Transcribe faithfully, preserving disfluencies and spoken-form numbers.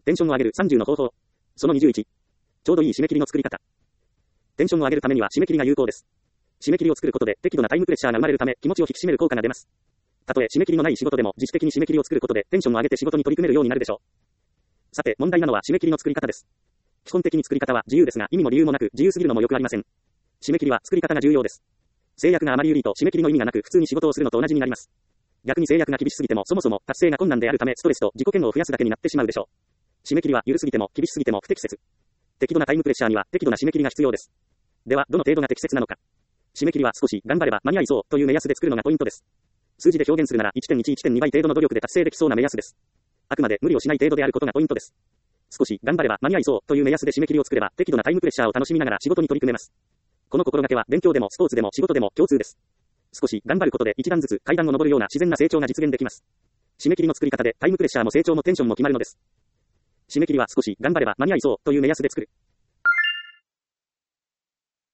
テンションを上げるさんじゅうの方法。そのにじゅういち。ちょうどいい締め切りの作り方。テンションを上げるためには締め切りが有効です。締め切りを作ることで適度なタイムプレッシャーが生まれるため気持ちを引き締める効果が出ます。たとえ締め切りのない仕事でも自主的に締め切りを作ることでテンションを上げて仕事に取り組めるようになるでしょう。さて、問題なのは締め切りの作り方です。基本的に作り方は自由ですが意味も理由もなく自由すぎるのもよくありません。締め切りは作り方が重要です。制約があまり緩いと締め切りの意味がなく普通に仕事をするのと同じになります。逆に制約が厳しすぎてもそもそも達成が困難であるためストレスと自己嫌悪を増やすだけになってしまうでしょう。締め切りは緩すぎても厳しすぎても不適切。適度なタイムプレッシャーには適度な締め切りが必要です。では、どの程度が適切なのか。締め切りは少し頑張れば間に合いそうという目安で作るのがポイントです。数字で表現するなら いってんいち、いってんに 倍程度の努力で達成できそうな目安です。あくまで無理をしない程度であることがポイントです。少し頑張れば間に合いそうという目安で締め切りを作れば適度なタイムプレッシャーを楽しみながら仕事に取り組めます。この心がけは勉強でもスポーツでも仕事でも共通です。少し頑張ることで一段ずつ階段を上るような自然な成長が実現できます。締め切りの作り方でタイムプレッシャーも成長もテンションも決まるのです。締め切りは少し頑張れば間に合いそうという目安で作る。